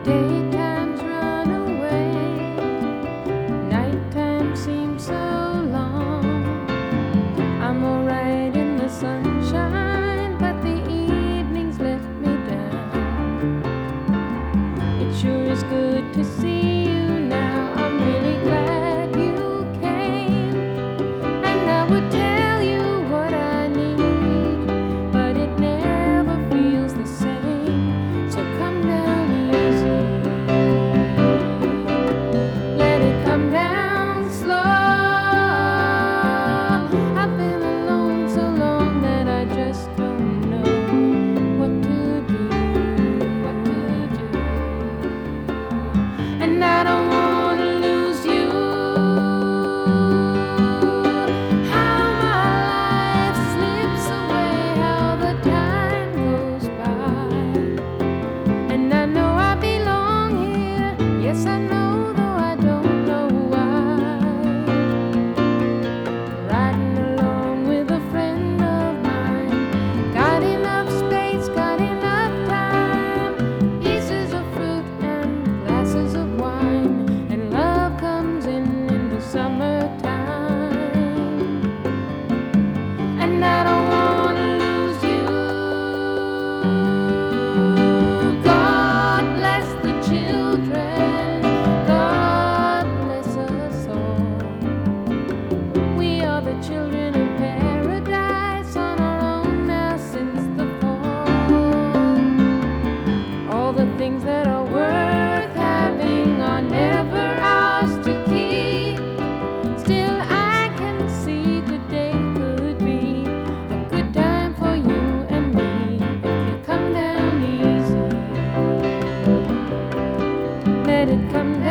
Daytimes run away, nighttime seems so long. I'm alright in the sunshine, but the evenings let me down. It sure is good to see you now. I'm really glad you came, and I would tell you what I need, but it never feels the same. So come down easy, let it come down slow. I've been alone so long that I just don't know what to do, and I don't want to lose you. How my life slips away, how the time goes by, and I know I belong here. Yes, I know, though I don't know why. Riding along with a friend of mine, got enough space, got enough time, pieces of fruit and glasses of wine, and love comes in the summertime, and I don't want to lose you. God bless the children, God bless us all. We are the children of paradise, on our own now since the fall. All the things that are worth having are never ours to keep. Still, I can see today could be a good time for you and me if you come down easy. Let it come down.